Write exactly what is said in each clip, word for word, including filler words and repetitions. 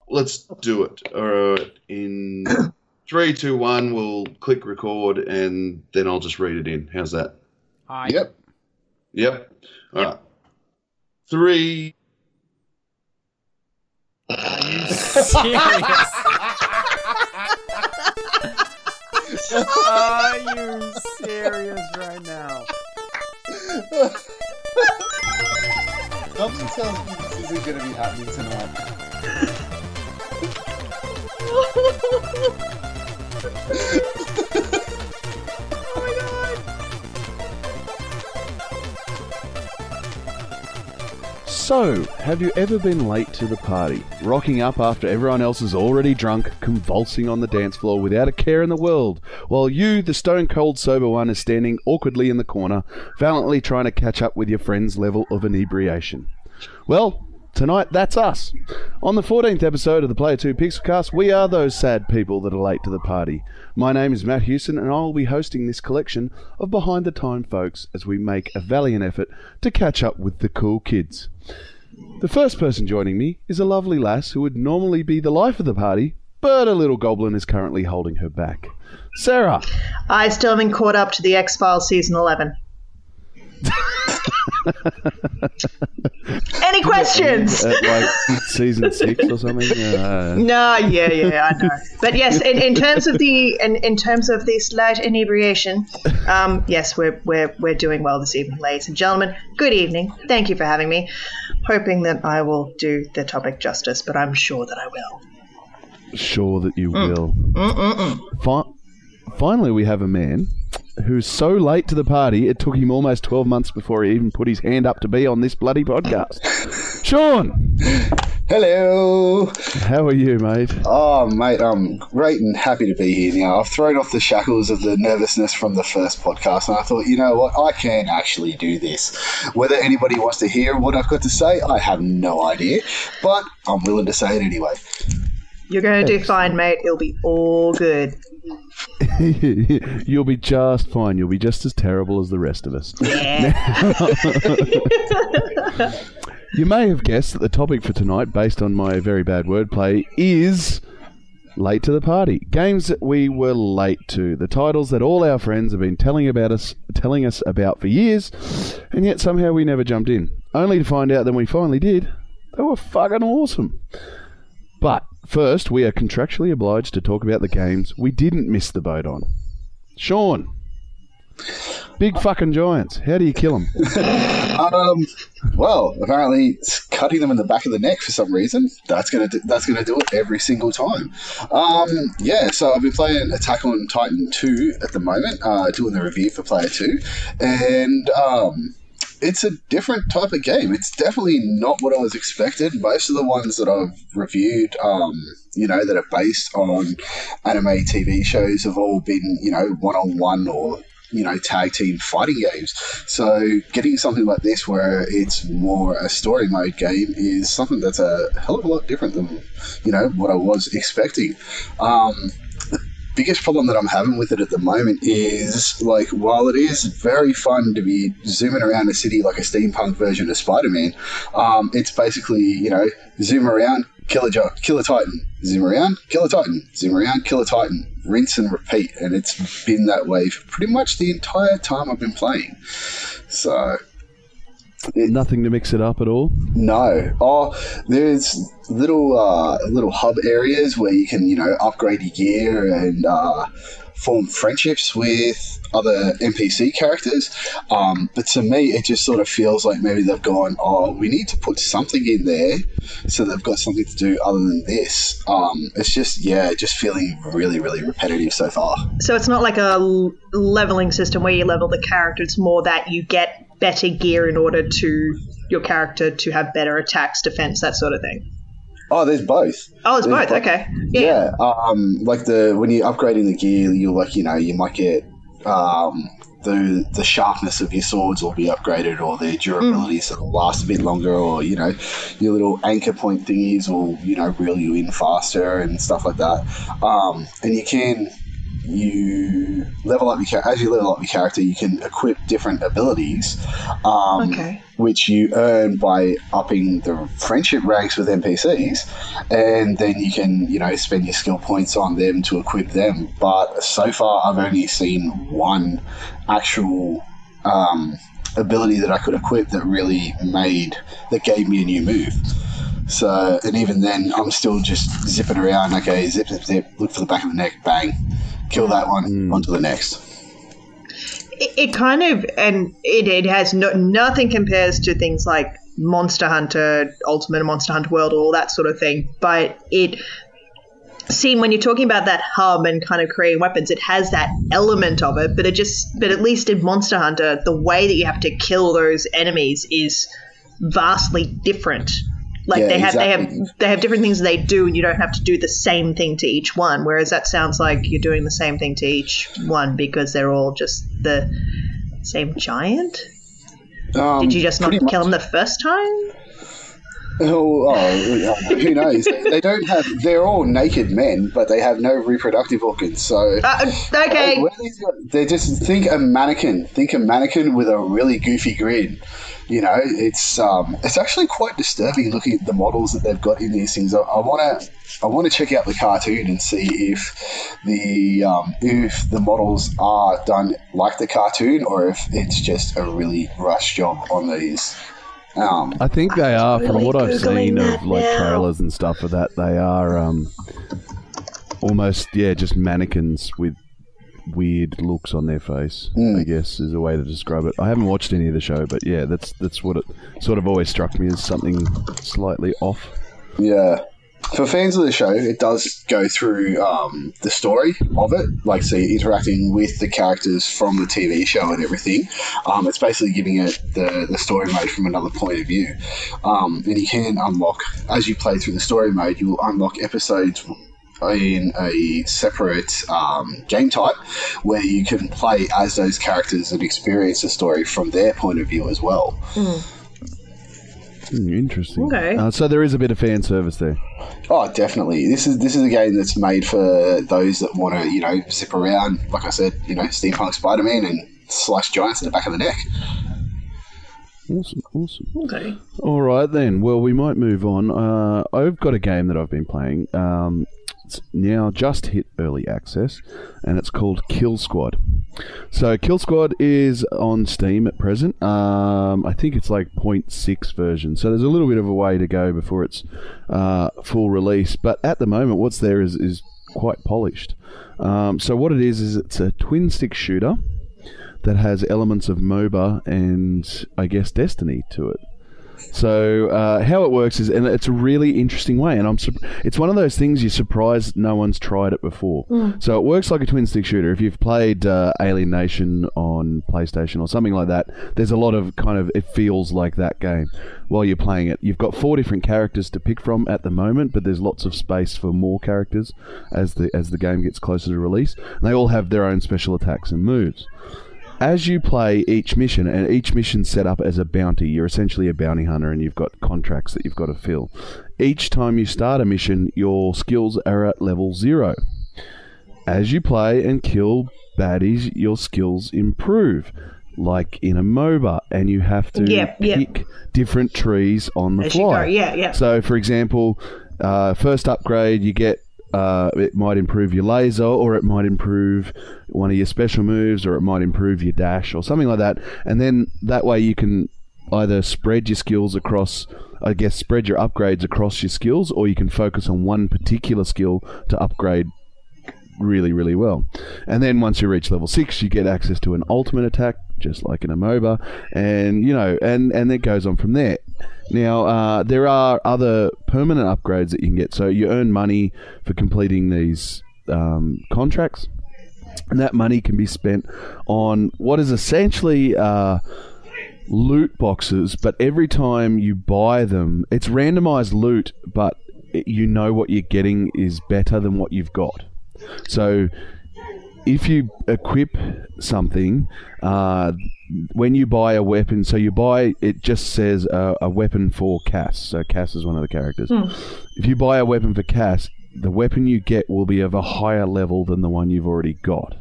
let's do it. All right. In three, two, one, we'll click record, and then I'll just read it in. How's that? Hi. Yep. Yep. All Yep. right. Three. Are you serious? Are you serious right now? Something tells me this isn't going to be happening tonight. Oh my god! So, have you ever been late to the party, rocking up after everyone else is already drunk, convulsing on the dance floor without a care in the world, while you, the stone-cold sober one, is standing awkwardly in the corner, valiantly trying to catch up with your friend's level of inebriation? Well, tonight, that's us. On the fourteenth episode of the Player two Pixelcast, we are those sad people that are late to the party. My name is Matt Hewson, and I'll be hosting this collection of behind-the-time folks as we make a valiant effort to catch up with the cool kids. The first person joining me is a lovely lass who would normally be the life of the party, but a little goblin is currently holding her back. Sarah! I still haven't caught up to the X-Files season eleven. Any questions? At like season six or something? Uh, No, yeah, yeah, I know. But yes, in, in terms of the in, in terms of this light inebriation, um, yes, we're we're we're doing well this evening, ladies and gentlemen. Good evening. Thank you for having me. Hoping that I will do the topic justice, but I'm sure that I will. Sure that you Mm. will. Mm-mm-mm. Fi- finally, we have a man who's so late to the party, it took him almost twelve months before he even put his hand up to be on this bloody podcast. Sean! Hello. How are you, mate? Oh, mate, I'm great and happy to be here now. I've thrown off the shackles of the nervousness from the first podcast, and I thought, you know what, I can actually do this. Whether anybody wants to hear what I've got to say, I have no idea, but I'm willing to say it anyway. You're going to do fine, mate. It'll be all good. You'll be just fine. You'll be just as terrible as the rest of us. Yeah. You may have guessed that the topic for tonight, based on my very bad wordplay, is late to the party. Games that we were late to. The titles that all our friends have been telling about us, telling us about for years, and yet somehow we never jumped in. Only to find out that when we finally did, they were fucking awesome. But first, we are contractually obliged to talk about the games we didn't miss the boat on. Sean, big fucking giants. How do you kill them? Um, well, apparently it's cutting them in the back of the neck for some reason. That's gonna do, that's gonna do it every single time. Um, yeah, so I've been playing Attack on Titan two at the moment, uh, doing the review for Player two, and um, it's a different type of game. It's definitely not what I was expected. Most of the ones that I've reviewed, um, you know, that are based on anime T V shows have all been, you know, one-on-one or, you know, tag team fighting games. So getting something like this where it's more a story mode game is something that's a hell of a lot different than, you know, what I was expecting. Um, biggest problem that I'm having with it at the moment is, like, while it is very fun to be zooming around a city like a steampunk version of Spider-Man, um, it's basically, you know, zoom around, kill a, jo- kill a Titan, zoom around, kill a Titan, zoom around, kill a Titan, rinse and repeat, and it's been that way for pretty much the entire time I've been playing. So... It, Nothing to mix it up at all? No. Oh, there's little uh, little hub areas where you can, you know, upgrade your gear and uh, form friendships with other N P C characters. Um, but to me, it just sort of feels like maybe they've gone, oh, we need to put something in there so they've got something to do other than this. Um, it's just, yeah, just feeling really, really repetitive so far. So it's not like a l- leveling system where you level the character. It's more that you get better gear in order to your character to have better attacks, defense, that sort of thing. Oh, there's both. Oh, it's There's both. Okay. Yeah. Yeah. Um, like the when you're upgrading the gear, you like you know you might get um, the the sharpness of your swords will be upgraded, or their durability so it'll last a bit longer, or you know your little anchor point thingies will you know reel you in faster and stuff like that. Um, and you can you level up your char- as you level up your character, you can equip different abilities, um, Okay. which you earn by upping the friendship ranks with N P Cs, and then you can you know spend your skill points on them to equip them. But so far, I've only seen one actual um, ability that I could equip that really made that gave me a new move. So, and even then, I'm still just zipping around. Okay, zip, zip, zip. Look for the back of the neck. Bang, kill that one. Mm. On to the next. It, it kind of, and it, it has no, nothing compares to things like Monster Hunter, Ultimate Monster Hunter World, all that sort of thing. But it, see, when you're talking about that hub and kind of creating weapons, it has that element of it. But it just, but at least in Monster Hunter, the way that you have to kill those enemies is vastly different. Like Yeah, they have, exactly. they have, they have different things they do, and you don't have to do the same thing to each one. Whereas that sounds like you're doing the same thing to each one because they're all just the same giant. Um, Did you just not pretty kill much- them the first time? Oh, oh, who knows? They don't have. They're all naked men, but they have no reproductive organs. So Uh, okay. Where these guys- they're just think a mannequin. Think a mannequin with a really goofy grin. You know, it's um, it's actually quite disturbing looking at the models that they've got in these things. I want to I want to check out the cartoon and see if the um, if the models are done like the cartoon or if it's just a really rushed job on these. Um, I think they are, from really what I've Googling seen of that like now. trailers and stuff for that, they are um, almost, yeah, just mannequins with weird looks on their face, Mm. I guess is a way to describe it. I haven't watched any of the show, but yeah, that's that's what it sort of always struck me as something slightly off. Yeah. For fans of the show, it does go through um, the story of it, like, so you're interacting with the characters from the T V show and everything. Um, it's basically giving it the, the story mode from another point of view. Um, and you can unlock, as you play through the story mode, you will unlock episodes in a separate um, game type where you can play as those characters and experience the story from their point of view as well. Hmm, interesting. Okay. Uh, so there is a bit of fan service there. Oh, definitely. This is this is a game that's made for those that want to, you know, zip around, like I said, you know, steampunk Spider-Man and slash giants in the back of the neck. Awesome, awesome. Okay. All right then. Well, we might move on. Uh, I've got a game that I've been playing. Um, it's now just hit early access, and it's called Kill Squad. So Kill Squad is on Steam at present. Um, I think it's like point six version, so there's a little bit of a way to go before it's uh, full release. But at the moment, what's there is is quite polished. Um, so what it is is it's a twin stick shooter that has elements of MOBA and I guess Destiny to it. So uh, how it works is, and it's a really interesting way, and I'm sur- it's one of those things you're surprised no one's tried it before. So it works like a twin stick shooter. If you've played uh, Alien Nation on PlayStation or something like that, there's a lot of kind of, it feels like that game while you're playing it. You've got four different characters to pick from at the moment, but there's lots of space for more characters as the as the game gets closer to release. And they all have their own special attacks and moves. As you play each mission, and each mission's set up as a bounty, you're essentially a bounty hunter and you've got contracts that you've got to fill. Each time you start a mission, your skills are at level zero. As you play and kill baddies, your skills improve, like in a MOBA, and you have to Yeah, yeah. pick different trees on the As you fly. go, yeah, yeah. So, for example, uh, first upgrade, you get uh, it might improve your laser, or it might improve one of your special moves, or it might improve your dash, or something like that. And then that way you can either spread your skills across, I guess, spread your upgrades across your skills, or you can focus on one particular skill to upgrade really, really well. And then once you reach level six, you get access to an ultimate attack, just like in a MOBA, and you know, and and it goes on from there. Now, uh, there are other permanent upgrades that you can get. So you earn money for completing these um, contracts, and that money can be spent on what is essentially uh, loot boxes. But every time you buy them, it's randomized loot, but it, you know what you're getting is better than what you've got. So if you equip something, uh, when you buy a weapon, so you buy, it just says uh, a weapon for Cass. So Cass is one of the characters. If you buy a weapon for Cass, the weapon you get will be of a higher level than the one you've already got,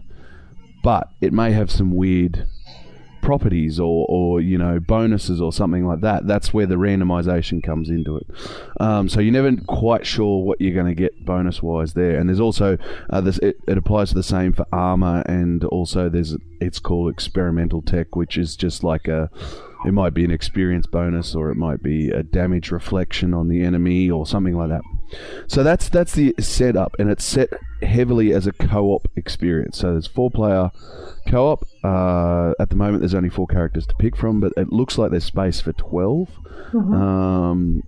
but it may have some weird properties or, or you know bonuses or something like that. That's where the randomization comes into it. Um, so you're never quite sure what you're going to get bonus wise there. And there's also uh, this it, it applies to the same for armor, and also there's it's called experimental tech, which is just like a it might be an experience bonus, or it might be a damage reflection on the enemy or something like that. So that's that's the setup, and it's set heavily as a co-op experience. So there's four player co-op. Uh, at the moment, there's only four characters to pick from, but it looks like there's space for twelve. Mm-hmm. Um,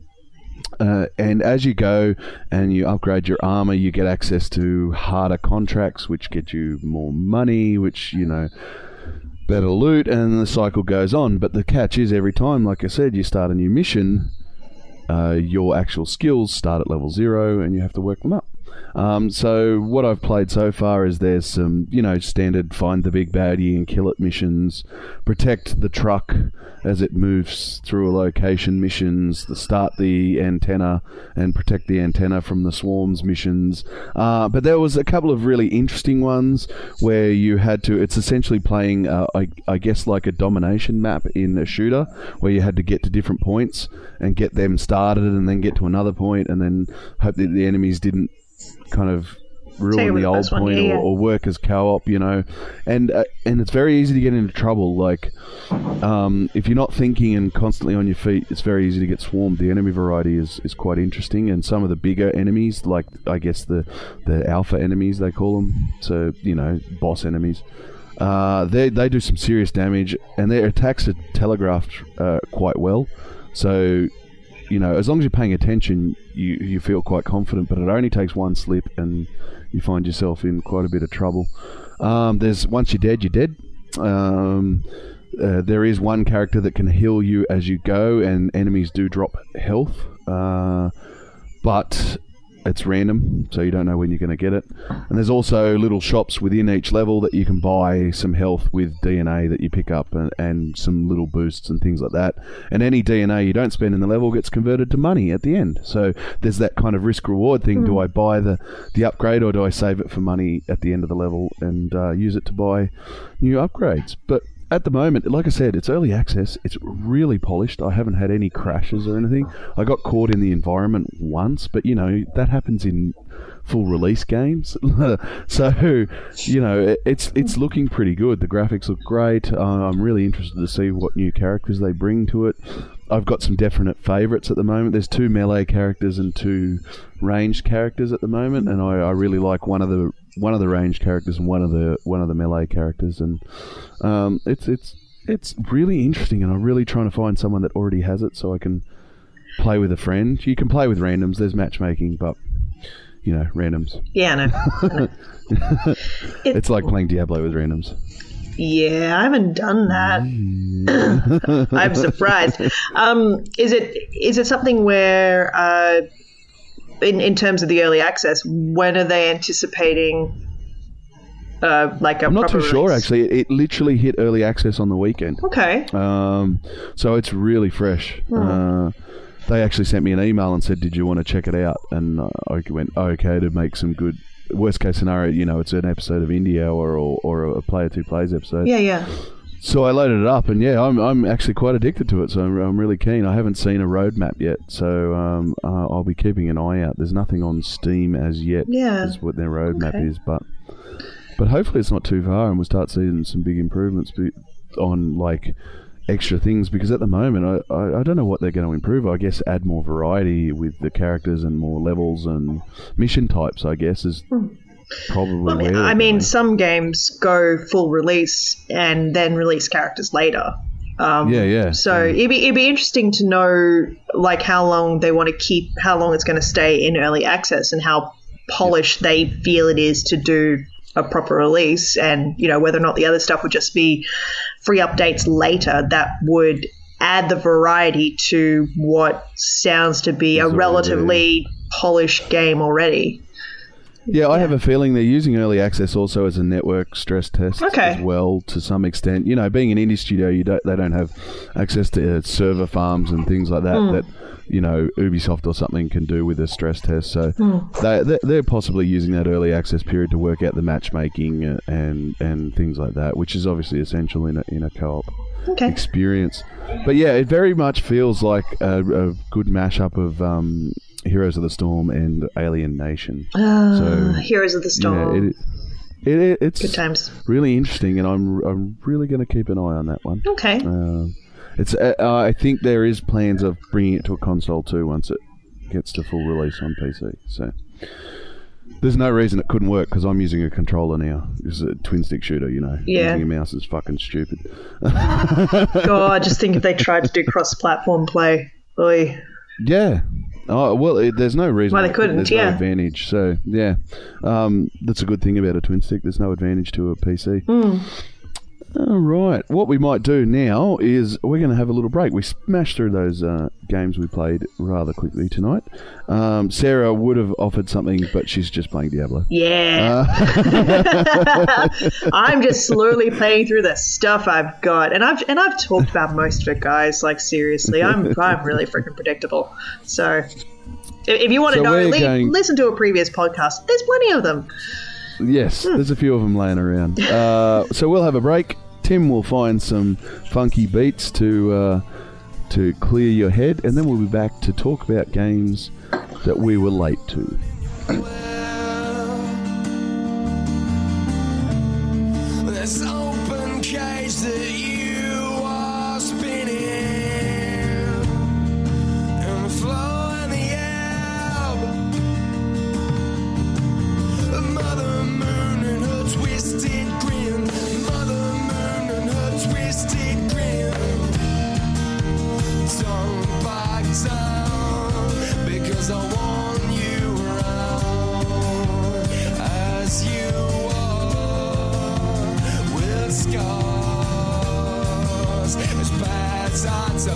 uh, and as you go and you upgrade your armor, you get access to harder contracts, which get you more money, which, you know, better loot, and the cycle goes on. But the catch is, every time, like I said, you start a new mission, uh, your actual skills start at level zero, and you have to work them up. Um, so what I've played so far is there's some, you know, standard find the big baddie and kill it missions, protect the truck as it moves through a location missions, the start the antenna and protect the antenna from the swarms missions. Uh, but there was a couple of really interesting ones where you had to, it's essentially playing, uh, I, I guess, like a domination map in a shooter, where you had to get to different points and get them started and then get to another point and then hope that the enemies didn't kind of ruin the old point, yeah, yeah. Or, or work as co-op, you know, and uh, and it's very easy to get into trouble. Like, um, if you're not thinking and constantly on your feet, it's very easy to get swarmed. The enemy variety is, is quite interesting, and some of the bigger enemies, like I guess the the alpha enemies they call them, so you know, boss enemies, uh, they they do some serious damage, and their attacks are telegraphed uh, quite well. So, you know, as long as you're paying attention, you, you feel quite confident, but it only takes one slip and you find yourself in quite a bit of trouble. Um, there's once you're dead, you're dead. Um, uh, there is one character that can heal you as you go, and enemies do drop health, uh, but it's random, so you don't know when you're going to get it. And there's also little shops within each level that you can buy some health with D N A that you pick up, and, and some little boosts and things like that. And any D N A you don't spend in the level gets converted to money at the end. So there's that kind of risk-reward thing. Mm. Do I buy the, the upgrade, or do I save it for money at the end of the level and uh, use it to buy new upgrades? But at the moment, like I said, it's early access. It's really polished. I haven't had any crashes or anything. I got caught in the environment once, but, you know, that happens in full release games. So, you know, it's it's looking pretty good. The graphics look great. Uh, I'm really interested to see what new characters they bring to it. I've got some definite favourites at the moment. There's two melee characters and two ranged characters at the moment, and I, I really like one of the one of the ranged characters and one of the one of the melee characters, and um, it's it's it's really interesting, and I'm really trying to find someone that already has it so I can play with a friend. You can play with randoms. There's matchmaking, but you know, randoms. Yeah, I know. I know. It, it's like playing Diablo with randoms. Yeah, I haven't done that. Mm. I'm surprised. Um, is it is it something where, uh, in in terms of the early access, when are they anticipating, uh, like a I'm not proper too sure, release? actually. It, it literally hit early access on the weekend. Okay. Um, so it's really fresh. Mm. Uh, they actually sent me an email and said, "Did you want to check it out?" And uh, I went, oh, "Okay," to make some good. Worst case scenario, you know, it's an episode of India or or, or a player two plays episode. Yeah, yeah. So I loaded it up, and yeah, I'm I'm actually quite addicted to it. So I'm, I'm really keen. I haven't seen a roadmap yet, so um, uh, I'll be keeping an eye out. There's nothing on Steam as yet. Yeah. Is what their roadmap Okay. is, but but hopefully it's not too far, and we'll start seeing some big improvements be- on like extra things. Because at the moment, I, I I don't know what they're going to improve. I guess add more variety with the characters and more levels and mission types, I guess, is probably Well, I mean, where I they're mean going. some games go full release and then release characters later. Um, Yeah, yeah. So Yeah. it'd be it'd be interesting to know like how long they want to keep, how long it's going to stay in early access, and how polished they feel it is to do a proper release, and you know whether or not the other stuff would just be free updates later that would add the variety to what sounds to be It's a already relatively polished game already. Yeah, I have a feeling they're using early access also as a network stress test Okay. as well, to some extent. You know, being an indie studio, you don't they don't have access to uh, server farms and things like that Mm. that, you know, Ubisoft or something can do with a stress test. So Mm. they they're, they're possibly using that early access period to work out the matchmaking uh, and and things like that, which is obviously essential in a in a co-op Okay. experience. But yeah, it very much feels like a, a good mashup of um, Heroes of the Storm and Alien Nation. Uh, So, Heroes of the Storm. Yeah, it, it, it's Good times. really interesting, and I'm I'm really going to keep an eye on that one. Okay. Uh, it's uh, I think there is plans of bringing it to a console too once it gets to full release on P C. So there's no reason it couldn't work because I'm using a controller now. It's a twin stick shooter, you know. Yeah. Using a mouse is fucking stupid. God, just think if they tried to do cross-platform play. Oy. Yeah. Oh well, it, there's no reason Why they why couldn't, There's yeah. no advantage. So yeah, um, that's a good thing about a twin stick. There's no advantage to a P C. Mm. All right. What we might do now is we're going to have a little break. We smashed through those uh, games we played rather quickly tonight. Um, Sarah would have offered something, but she's just playing Diablo. Yeah. Uh, I'm just slowly playing through the stuff I've got, and I've and I've talked about most of it, guys. Like seriously, I'm I'm really freaking predictable. So, if, if you want to So know, we're li- going- listen to a previous podcast. There's plenty of them. yes, there's a few of them laying around. Uh, so we'll have a break. Tim will find some funky beats to uh, to clear your head, and then we'll be back to talk about games that we were late to. This open cage that you are spinning, and the flow and the ebb, the mother moon and her twisted grin, mother moon and her twisted grin, tongue by tongue, because I want you around as you scars, as paths are to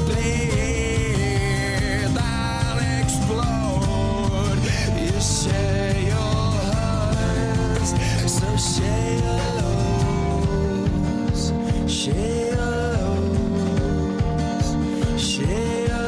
bleed that explode. You share your highs, so share your lows, share your lows, share your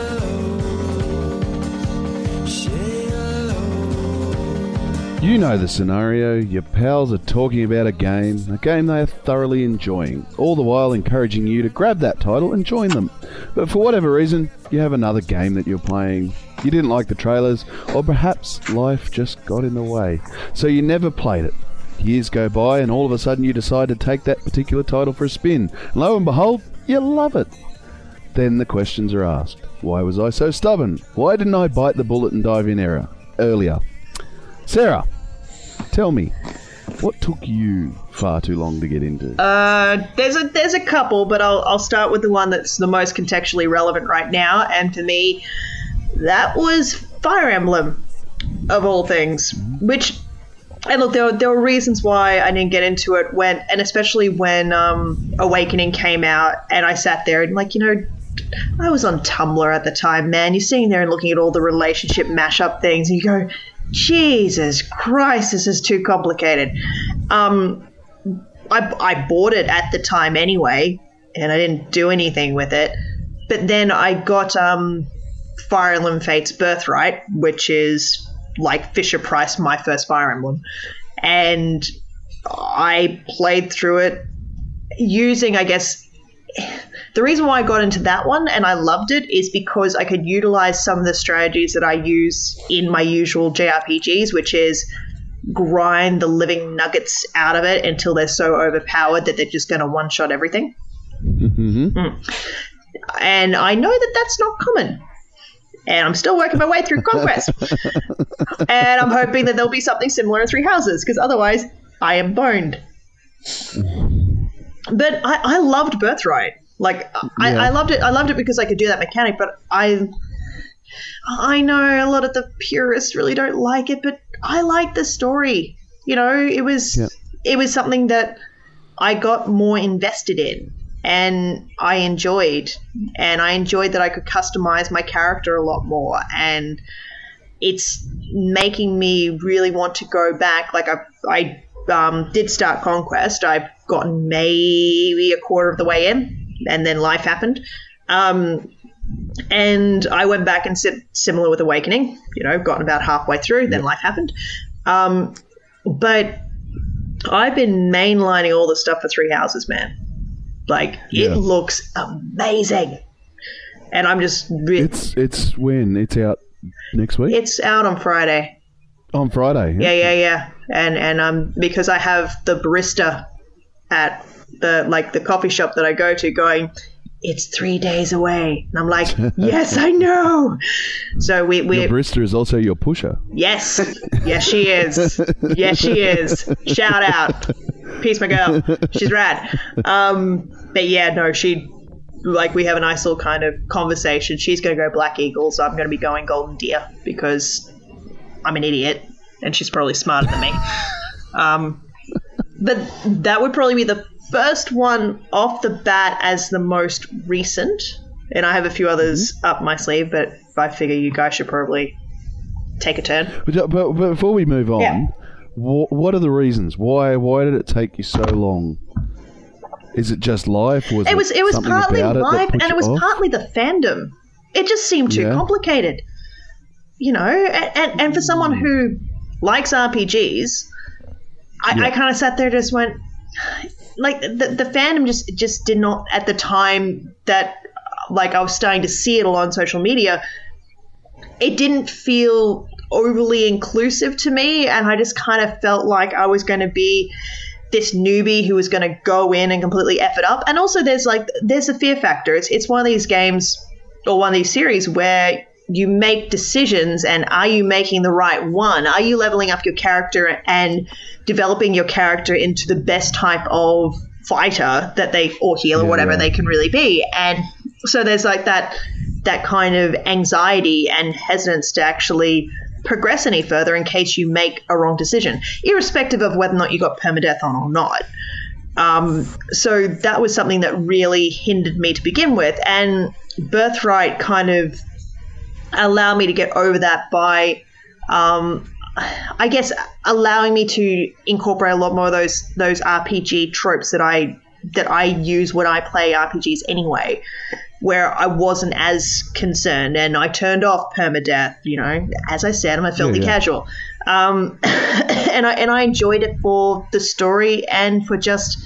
lows, share your lows. You know the scenario. Your pals are talking about a game, a game they are thoroughly enjoying, all the while encouraging you to grab that title and join them. But for whatever reason, you have another game that you're playing. You didn't like the trailers, or perhaps life just got in the way, so you never played it. Years go by, and all of a sudden you decide to take that particular title for a spin. Lo and behold, you love it. Then the questions are asked. Why was I so stubborn? Why didn't I bite the bullet and dive in error earlier? Sarah, tell me, what took you far too long to get into? Uh, there's a there's a couple, but I'll I'll start with the one that's the most contextually relevant right now, and for me, that was Fire Emblem, of all things. Which, and look, there were, there were reasons why I didn't get into it when, and especially when um, Awakening came out, and I sat there and like you know, I was on Tumblr at the time, man. You're sitting there and looking at all the relationship mashup things, and you go, Jesus Christ, this is too complicated. Um, I, I bought it at the time anyway, and I didn't do anything with it. But then I got um, Fire Emblem Fate's Birthright, which is like Fisher-Price, my first Fire Emblem. And I played through it using, I guess... The reason why I got into that one and I loved it is because I could utilize some of the strategies that I use in my usual J R P Gs, which is grind the living nuggets out of it until they're so overpowered that they're just going to one-shot everything. Mm-hmm. Mm. And I know that that's not common. And I'm still working my way through Conquest. And I'm hoping that there'll be something similar in Three Houses, because otherwise I am boned. But I, I loved Birthright. Like I, Yeah. I loved it. I loved it because I could do that mechanic. But I, I know a lot of the purists really don't like it. But I like the story. You know, it was Yeah. it was something that I got more invested in, and I enjoyed. And I enjoyed that I could customize my character a lot more. And it, it's making me really want to go back. Like I, I um, did start Conquest. I've gotten maybe a quarter of the way in, and then life happened. Um, and I went back and said similar with Awakening. You know, gotten about halfway through, then life happened. Um, but I've been mainlining all the stuff for Three Houses, man. Like Yeah. it looks amazing, and I'm just re- It's it's when it's out next week it's out on Friday. on Friday. Yeah, yeah, yeah. And and um because I have the barista at the like the coffee shop that I go to going, it's three days away. And I'm like, yes, I know. So we we Your barista is also your pusher. yes, yes she is, yes she is. Shout out, peace, my girl. She's rad. Um, but yeah, no, she like we have a nice little kind of conversation. She's going to go Black Eagles. I'm going to be going Golden Deer because I'm an idiot and she's probably smarter than me. Um, but that would probably be the first one off the bat as the most recent. And I have a few others Mm-hmm. up my sleeve, but I figure you guys should probably take a turn. But, but, but before we move on, Yeah. wh- what are the reasons? Why why did it take you so long? Is it just life? Was It was it was something partly about it that life, put and you it was off? partly the fandom. It just seemed too Yeah. complicated, you know. And, and and for someone who likes R P Gs, I, Yeah. I kind of sat there and just went, like the the fandom just just did not at the time that like I was starting to see it all on social media. It didn't feel overly inclusive to me, and I just kind of felt like I was going to be this newbie who was going to go in and completely F it up. And also there's like there's a fear factor. It's it's one of these games or one of these series where you make decisions, and are you making the right one? Are you leveling up your character and developing your character into the best type of fighter that they or healer, Yeah, whatever yeah. they can really be? And so there's like that that kind of anxiety and hesitance to actually progress any further in case you make a wrong decision, irrespective of whether or not you got permadeath on or not. Um, so that was something that really hindered me to begin with, and Birthright kind of allowed me to get over that by, um, I guess, allowing me to incorporate a lot more of those those R P G tropes that I that I use when I play R P Gs anyway, where I wasn't as concerned, and I turned off permadeath. You know, as I said, I'm a filthy Yeah, yeah. casual, um, and I and I enjoyed it for the story and for just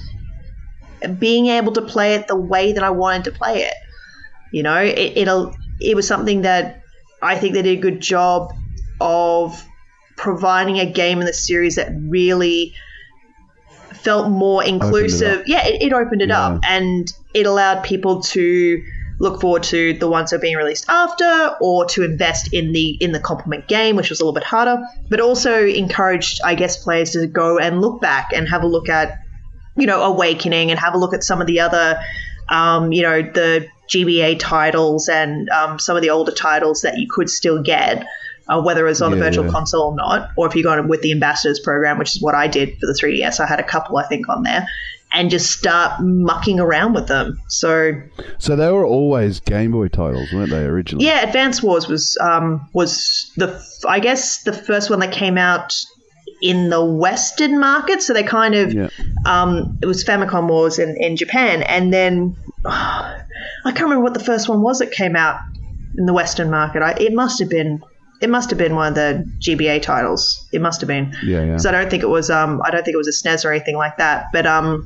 being able to play it the way that I wanted to play it. You know, it it'll it was something that I think they did a good job of providing a game in the series that really felt more inclusive. up. Yeah, it, it opened it Yeah. up, and it allowed people to look forward to the ones that are being released after, or to invest in the in the complement game, which was a little bit harder, but also encouraged, I guess, players to go and look back and have a look at, you know, Awakening, and have a look at some of the other, um, you know, the G B A titles and um, some of the older titles that you could still get, uh, whether it was on the Yeah, Virtual yeah. Console or not, or if you got it with the Ambassadors program, which is what I did for the three D S. I had a couple, I think, on there, and just start mucking around with them. So So they were always Game Boy titles, weren't they, originally? yeah, Advance Wars was um, was the f- I guess the first one that came out in the Western market. So they kind of Yeah. um, it was Famicom Wars in, in Japan, and then oh, I can't remember what the first one was that came out in the Western market. I, it must have been it must have been one of the G B A titles. It must have been. Yeah, yeah. So I don't think it was um I don't think it was a S N E S or anything like that. But um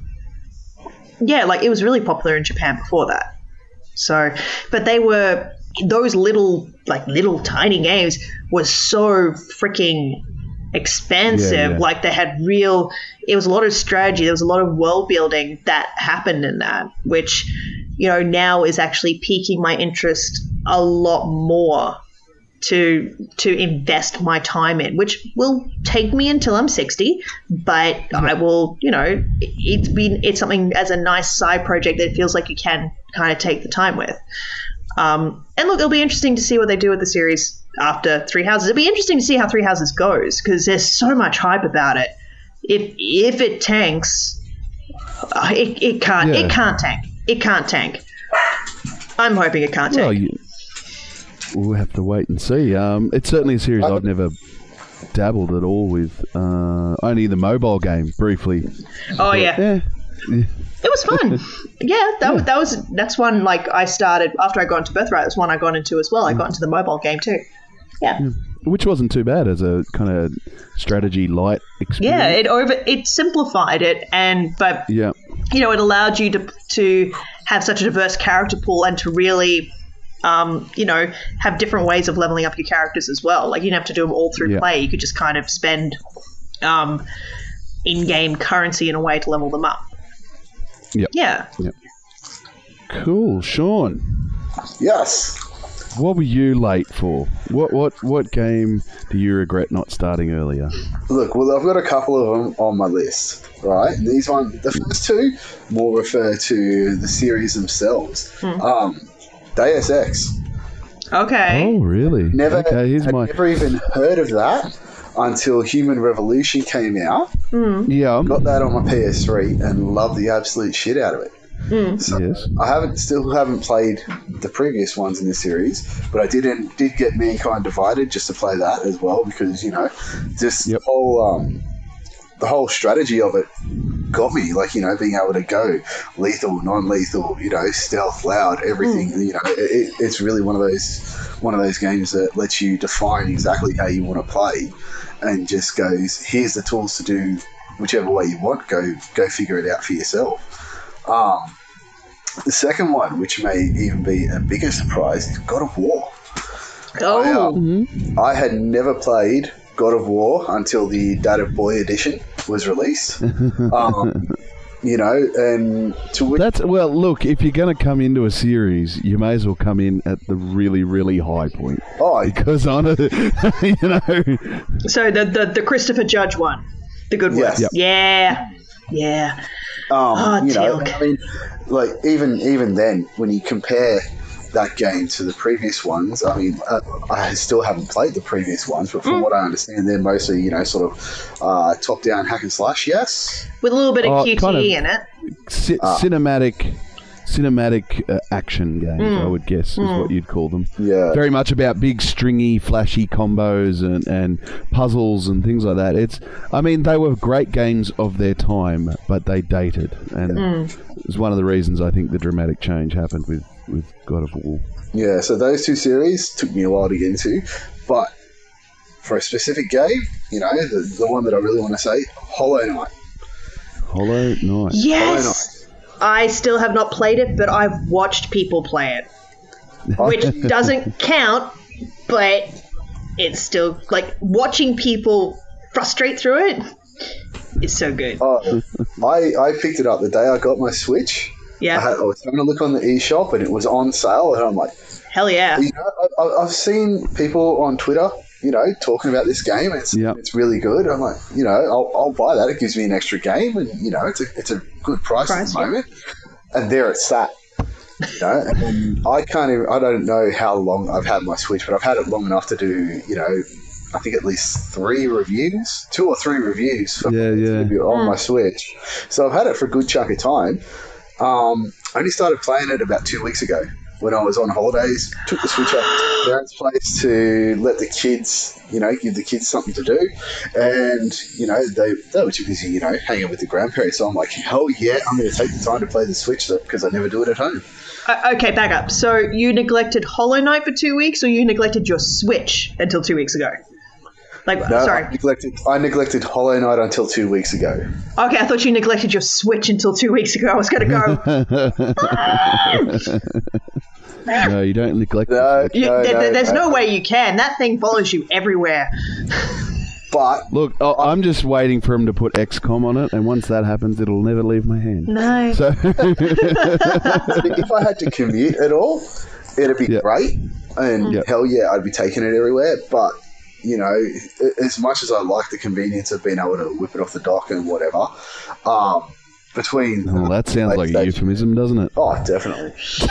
yeah, like it was really popular in Japan before that. So, but they were those little like little tiny games were so freaking expansive. Yeah, yeah. Like they had real. It was a lot of strategy. There was a lot of world building that happened in that, which you know now is actually piquing my interest a lot more to to invest my time in, which will take me until I'm sixty, but I will, you know, it's been it's something as a nice side project that feels like you can kind of take the time with. Um, and look, it'll be interesting to see what they do with the series after Three Houses. It'll be interesting to see how Three Houses goes, because there's so much hype about it. If if it tanks, uh, it it can't Yeah. it can't tank. It can't tank. I'm hoping it can't Well, tank. you, we'll have to wait and see. Um, it's certainly a series I've never dabbled at all with. Uh, only the mobile game briefly. Oh yeah. Yeah. yeah. It was fun. yeah, that, was that was that's one like I started after I got into Birthright. That's one I got into as well. I got into the mobile game too. Yeah. yeah. Which wasn't too bad as a kind of strategy light experience. Yeah, it over it simplified it, and but yeah. you know, it allowed you to to have such a diverse character pool and to really, um, you know, have different ways of leveling up your characters as well. Like you didn't have to do them all through yeah. play. You could just kind of spend um, in-game currency in a way to level them up. Yep. Yeah. Yep. Cool, Sean. Yes. What were you late for? What what what game do you regret not starting earlier? Look, well, I've got a couple of them on my list, right? And these one, the first two, more refer to the series themselves. Hmm. Um, Deus Ex. Okay. Oh, really? Never, Okay, here's had my. never even heard of that until Human Revolution came out. Yeah. Got that on my P S three and loved the absolute shit out of it. So Yes. I haven't, still haven't played the previous ones in the series, but I did did get Mankind Divided just to play that as well because you know, just Yep. the whole um, the whole strategy of it got me. Like you know, being able to go lethal, non-lethal, you know, stealth, loud, everything. You know, it, it's really one of those one of those games that lets you define exactly how you want to play, and just goes, here's the tools to do whichever way you want. Go go figure it out for yourself. Um, the second one, which may even be a bigger surprise, is God of War. Oh. I, um, I had never played God of War until the Data Boy edition was released. um, you know, and to which That's well. Look, if you're going to come into a series, you may as well come in at the really, really high point oh, because on a, you know, So the, the the Christopher Judge one, the good one. Yes. Yep. Yeah. Yeah. Um, Oh, you know, Tilk. I mean, like even even then, when you compare that game to the previous ones, I mean, uh, I still haven't played the previous ones, but from Mm. what I understand, they're mostly you know sort of uh, top-down hack and slash. Yes. With a little bit of Oh, Q T E kind of. in it. ci- Ah. cinematic, cinematic uh, action games. I would guess is what you'd call them. Yeah. Very much about big, stringy, flashy combos and, and puzzles and things like that. It's, I mean, they were great games of their time, but they dated, and it was one of the reasons I think the dramatic change happened with, with God of War. Yeah, so those two series took me a while to get into, but for a specific game, you know, the, the one that I really want to say, Hollow Knight. Hollow Knight. Yes. I still have not played it, but I've watched people play it, which doesn't count, but it's still like watching people frustrate through it is so good. Oh, I, I picked it up the day I got my Switch. Yeah. I, had, I was having a look on the eShop and it was on sale, and I'm like, Hell yeah. you know, I, I- I've seen people on Twitter, you know, talking about this game. And it's Yep. it's really good. I'm like, you know, I'll, I'll buy that. It gives me an extra game, and you know, it's a it's a good price, Price, at the yeah. moment. And there it's sat. You know, and I can't even. I don't know how long I've had my Switch, but I've had it long enough to do, you know, I think at least three reviews, two or three reviews for Yeah, yeah. on my Switch. So I've had it for a good chunk of time. Um, I only started playing it about two weeks ago when I was on holidays. Took the Switch up to my parents' place to let the kids, you know, give the kids something to do. And, you know, they, they were too busy, you know, hanging with the grandparents. So I'm like, hell yeah, I'm going to take the time to play the Switch because I never do it at home. Uh, okay, back up. So you neglected Hollow Knight for two weeks, or you neglected your Switch until two weeks ago? Like, No, I sorry. neglected, I neglected Hollow Knight until two weeks ago. Okay, I thought you neglected your Switch until two weeks ago. I was going to go. No, you don't neglect No, it. You, no, th- no, th- there's no. no way you can. That thing follows you everywhere. But Look, I- I'm just waiting for him to put X COM on it, and once that happens, it'll never leave my hand. No. So, if I had to commute at all, it'd be Yep. great. And Yep. hell yeah, I'd be taking it everywhere. But, you know, as much as I like the convenience of being able to whip it off the dock and whatever, um, between... well, that sounds like a PlayStation- euphemism, doesn't it? Oh, definitely.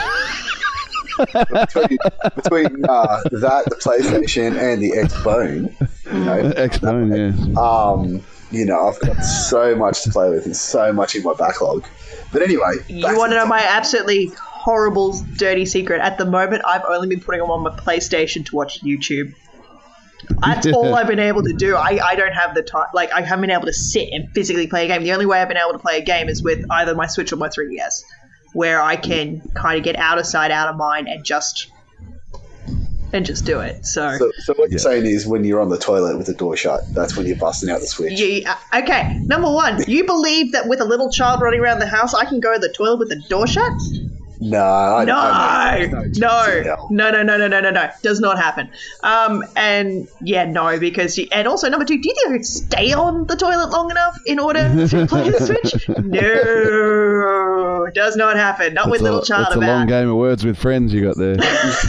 between between uh, that, the PlayStation, and the Xbone, you know, X-Bone, yeah. um, you know, I've got so much to play with and so much in my backlog. But anyway, You want to know my absolutely horrible, dirty secret. At the moment, I've only been putting them on my PlayStation to watch YouTube. That's all I've been able to do. I, I don't have the time. Like, I haven't been able to sit and physically play a game. The only way I've been able to play a game is with either my Switch or my three D S, where I can kind of get out of sight, out of mind, and just and just do it. So, So, so what you're Yeah. saying is when you're on the toilet with the door shut, that's when you're busting out the Switch. yeah, okay. Number one, you believe that with a little child running around the house, I can go to the toilet with the door shut? No, I, No, I know. no, no, no, no, no, no, no, no. Does not happen. Um, and yeah, no, because you, and also number two, do you think I could stay on the toilet long enough in order to play the Switch? No, does not happen. Not with That's little a, child that's a about. long game of words with friends you got there.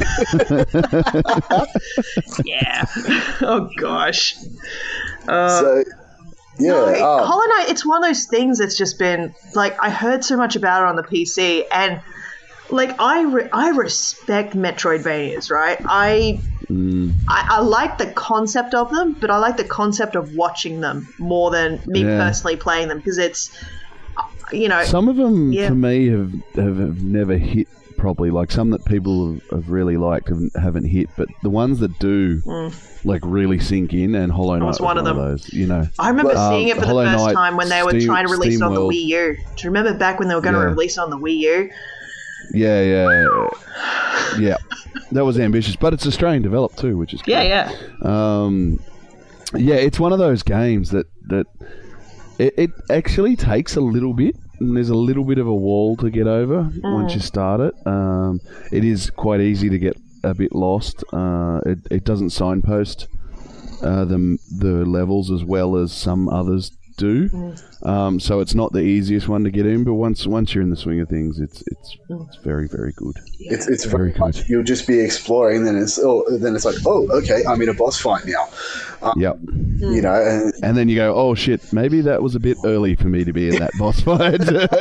Yeah. Oh gosh. Uh, So, yeah. No, um, Hollow Knight, it's one of those things that's just been like I heard so much about it on the P C, and like I re- I respect Metroidvanias, right? I, Mm, I I like the concept of them, but I like the concept of watching them more than me Yeah. personally playing them because it's you know some of them, Yeah. for me, have, have have never hit properly. Like some that people have, have really liked have, haven't hit, but the ones that do, like, really sink in, and Hollow Knight was one of them. those. You know, I remember But, seeing um, it for Hollow the first Knight, time when they were Steam- trying to release it on the SteamWorld. Wii U. Do you remember back when they were going to Yeah. release it on the Wii U? yeah, yeah, yeah. That was ambitious, but it's Australian developed too, which is Yeah, cool. yeah. Um, yeah, it's one of those games that that it, it actually takes a little bit, and there's a little bit of a wall to get over once you start it. Um, it is quite easy to get a bit lost. Uh, it it doesn't signpost uh, the the levels as well as some others do. Um, so it's not the easiest one to get in, but once once you're in the swing of things, it's it's it's very very good. It's it's Very very much good. you'll just be exploring, then it's oh, then it's like oh okay, I'm in a boss fight now, Yep. you know, and And then you go, oh shit, maybe that was a bit early for me to be in that boss fight.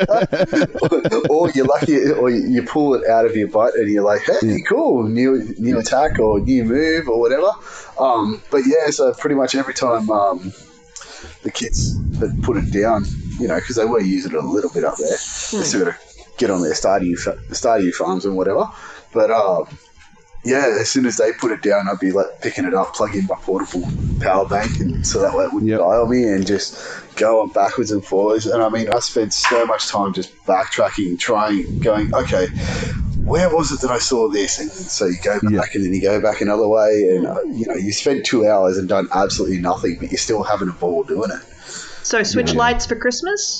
or you're lucky, or you you pull it out of your butt, and you're like, hey, cool, new new attack or new move or whatever. Um, but yeah, so pretty much every time um, the kids had put it down, you know, because they were using it a little bit up there, they still got to get on their Stardew fa- Stardew farms and whatever. But um, yeah, as soon as they put it down, I'd be like picking it up, plug in my portable power bank, and so that way it wouldn't Yep. die on me, and just go on backwards and forwards. And I mean, I spent so much time just backtracking, trying, going, okay, where was it that I saw this? And so you go back, Yeah. and then you go back another way, and uh, you know, you spent two hours and done absolutely nothing, but you're still having a ball doing it. So Switch Yeah. lights for Christmas?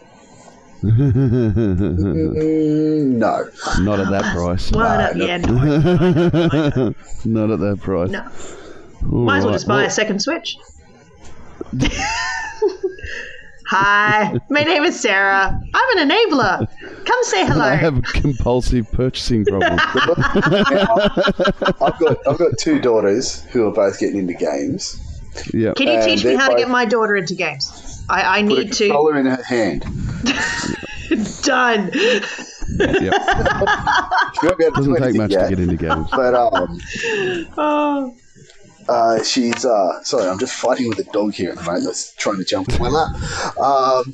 Mm, no. Not at that price. What up? no. Yeah, no. Not at that price. No. All Might as well right, just buy a second Switch. Hi, my name is Sarah. I'm an enabler. Come say hello. I have compulsive purchasing problems. I've got I've got two daughters who are both getting into games. Yeah. Can you And teach me they're how to both- get my daughter into games? I, I Put a need to. controller in her hand. Done. Yep. She won't be able to Doesn't do take anything much yet, to get into games. but um, Oh. uh, she's uh, sorry, I'm just fighting with a dog here at the moment that's trying to jump on my lap. Um,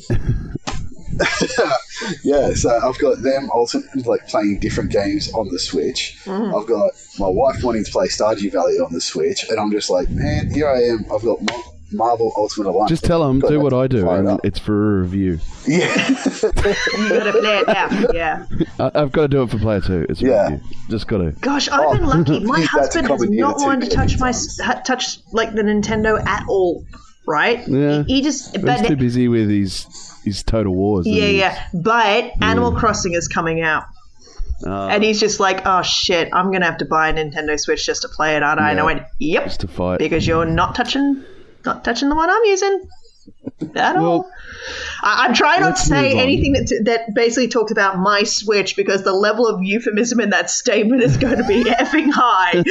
yeah, so I've got them also like playing different games on the Switch. I've got my wife wanting to play Stardew Valley on the Switch, and I'm just like, man, here I am. I've got Mar- Marvel Ultimate Alliance. Just tell them, Got do to what I do, fire it and up. it's for a review. Yeah. You gotta play it now. Yeah. I, I've got to do it for player two. It's a Yeah. review. Just got to. Gosh, I've Oh, been lucky. My that's a husband has common not unit wanted to too, touch my times. ha- touch like the Nintendo at all. Right? Yeah. He, he just. He's But too busy with his his Total Wars. and yeah, his- yeah. But Animal Crossing is coming out. uh, And he's just like, oh shit, I'm going to have to buy a Nintendo Switch just to play it, aren't I? And I Yeah. went, yep, just to fight. because you're not touching not touching the one I'm using at all. Well, I, I'm trying not to let's say move on. anything that, that basically talks about my Switch because the level of euphemism in that statement is going to be effing high.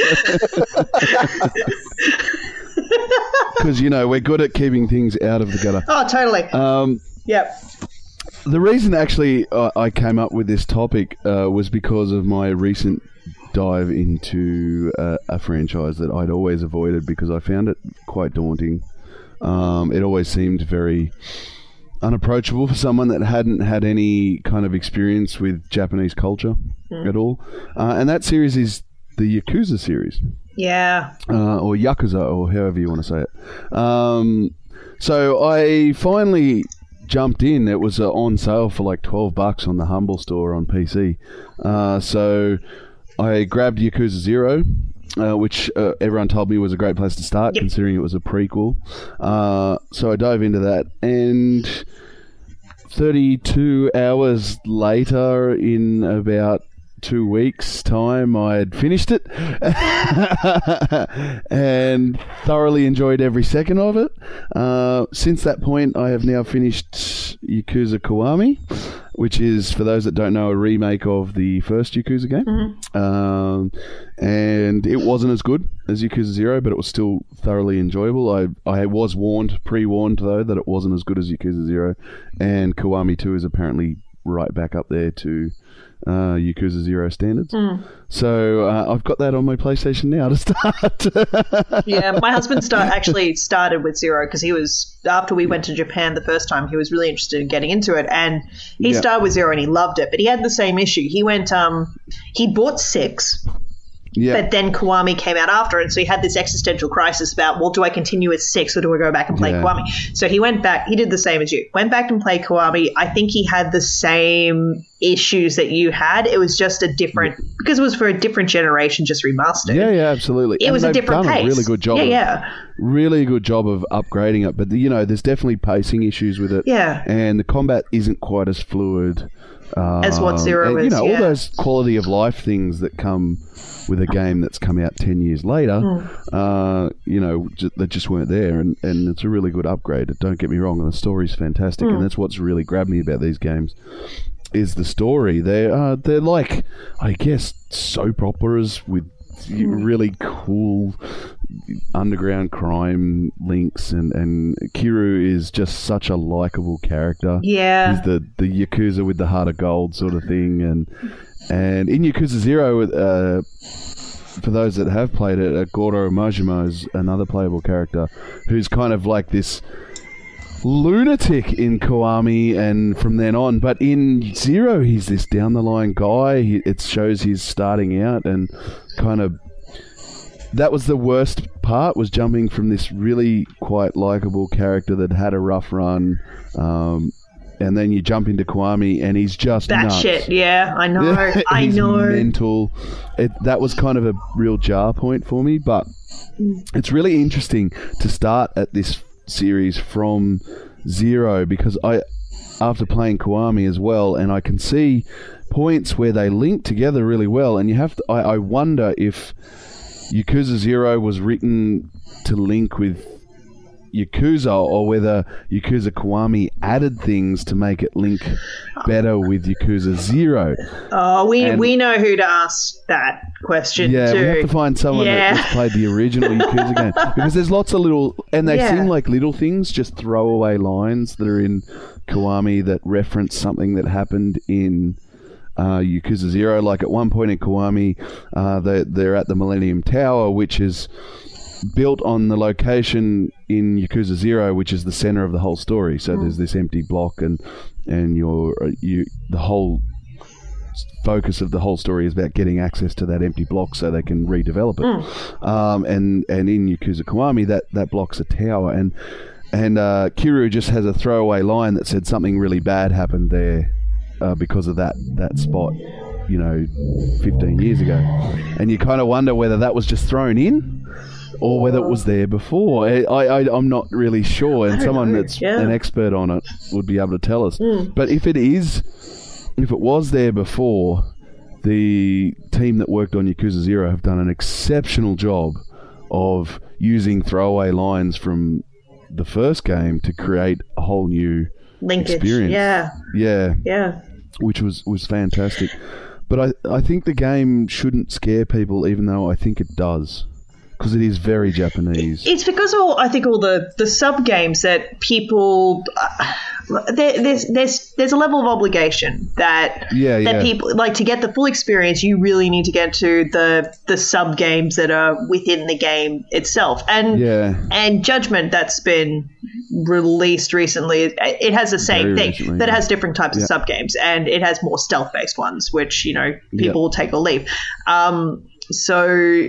Because, you know, we're good at keeping things out of the gutter. Oh, totally. Um, Yep. the reason actually uh, I came up with this topic uh, was because of my recent dive into uh, a franchise that I'd always avoided because I found it quite daunting. Um, it always seemed very unapproachable for someone that hadn't had any kind of experience with Japanese culture mm. at all. Uh, and that series is the Yakuza series. Yeah. Uh, or Yakuza, or however you want to say it. Um, so I finally jumped in. It was uh, on sale for like twelve bucks on the Humble store on P C. Uh, so I grabbed Yakuza Zero, uh, which uh, everyone told me was a great place to start, yep. considering it was a prequel. Uh, so I dove into that, and thirty-two hours later, in about two weeks' time, I had finished it and thoroughly enjoyed every second of it. Uh, since that point, I have now finished Yakuza Kiwami, which is, for those that don't know, a remake of the first Yakuza game. Mm-hmm. Um, and it wasn't as good as Yakuza Zero, but it was still thoroughly enjoyable. I, I was warned, pre-warned, though, that it wasn't as good as Yakuza Zero. And Kiwami two is apparently right back up there to uh, Yakuza Zero standards. Mm. So uh, I've got that on my PlayStation now to start. Yeah, my husband start, actually started with Zero because he was, after we went to Japan the first time, he was really interested in getting into it. And he yeah. started with Zero and he loved it, but he had the same issue. He went, um, he bought six. Yeah. But then Kiwami came out after it, so he had this existential crisis about, well, do I continue at six or do I go back and play yeah. Kiwami? So he went back. He did the same as you. Went back and played Kiwami. I think he had the same issues that you had. It was just a different, because it was for a different generation, just remastered. Yeah, yeah, absolutely. It and was a different done pace. A really good job. Yeah, of, yeah. Really good job of upgrading it. But, you know, there's definitely pacing issues with it. Yeah. And the combat isn't quite as fluid. Um, as what Zero and, is, you know, yeah. all those quality of life things that come with a game that's come out ten years later, mm. uh, you know, j- they just weren't there, and, and it's a really good upgrade. Don't get me wrong, and the story's fantastic, mm. and that's what's really grabbed me about these games, is the story. They're, uh, they're like, I guess, soap operas with mm. really cool underground crime links, and, and Kiryu is just such a likable character. Yeah. He's the, the Yakuza with the heart of gold sort of thing, and and in Yakuza Zero, uh, for those that have played it, uh, Goro Majima is another playable character who's kind of like this lunatic in Kiwami and from then on. But in Zero, he's this down-the-line guy. He, it shows he's starting out and kind of... That was the worst part, was jumping from this really quite likable character that had a rough run, um, and then you jump into Kiwami and he's just that nuts. shit. Yeah, I know. I he's know. Mental. It, that was kind of a real jar point for me, but it's really interesting to start at this series from Zero, because I, after playing Kiwami as well, and I can see points where they link together really well, and you have to. I, I wonder if Yakuza Zero was written to link with Yakuza, or whether Yakuza Kiwami added things to make it link better with Yakuza Zero. Oh, we and, we know who to ask that question yeah, to. we have to find someone yeah. that played the original Yakuza game, because there's lots of little, and they yeah. seem like little things, just throwaway lines that are in Kiwami that reference something that happened in Uh, Yakuza Zero. Like at one point in Kiwami, uh, they, they're at the Millennium Tower, which is built on the location in Yakuza Zero, which is the center of the whole story. So mm. there's this empty block, and and your you the whole focus of the whole story is about getting access to that empty block so they can redevelop it. Mm. Um, and and in Yakuza Kiwami, that that block's a tower, and and uh, Kiryu just has a throwaway line that said something really bad happened there uh, because of that that spot, you know, fifteen years ago, and you kind of wonder whether that was just thrown in, or whether it was there before. I, I, I'm not really sure, and someone know. that's yeah. an expert on it would be able to tell us. Mm. But if it is, if it was there before, the team that worked on Yakuza Zero have done an exceptional job of using throwaway lines from the first game to create a whole new linkage. Experience. Yeah, yeah, yeah, which was, was fantastic. But I, I think the game shouldn't scare people, even though I think it does, because it is very Japanese. It's because all I think all the, the sub games that people, there, there's there's there's a level of obligation that Yeah, that yeah. people like to get the full experience. You really need to get to the the sub games that are within the game itself, and Yeah. and Judgment that's been released recently. It has the same Very thing, recently, but it yeah. has different types Yeah. of sub games, and it has more stealth based ones, which you know people Yeah. will take or leave. Um, so.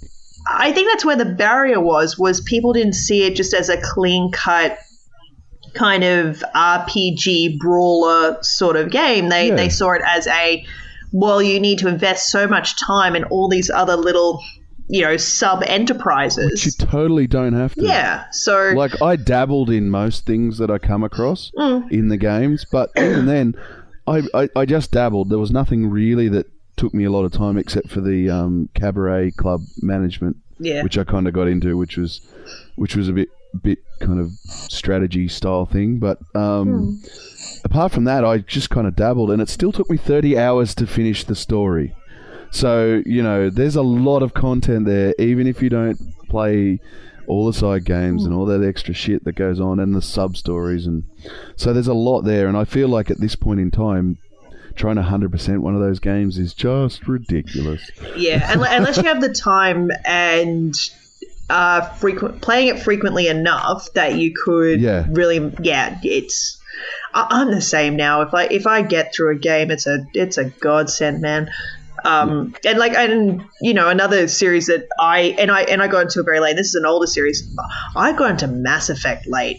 I think that's where the barrier was, was people didn't see it just as a clean-cut kind of R P G brawler sort of game. They Yeah. they saw it as a, well, you need to invest so much time in all these other little, you know, sub-enterprises. Which you totally don't have to. Yeah, so... Like, I dabbled in most things that I come across Mm. in the games, but even then, I, I, I just dabbled. There was nothing really that took me a lot of time except for the um, cabaret club management, Yeah. which I kind of got into, which was which was a bit bit kind of strategy style thing. But um, apart from that, I just kind of dabbled, and it still took me thirty hours to finish the story. So, you know, there's a lot of content there, even if you don't play all the side games and all that extra shit that goes on, and the sub stories, and so there's a lot there. And I feel like at this point in time, trying to one hundred percent one of those games is just ridiculous. Yeah, unle- unless you have the time and uh, frequent playing it frequently enough that you could Yeah. really, yeah, it's. I- I'm the same now. If I if I get through a game, it's a it's a godsend, man. Um, and like, and you know, another series that I and I and I got into it very late. This is an older series. I got into Mass Effect late.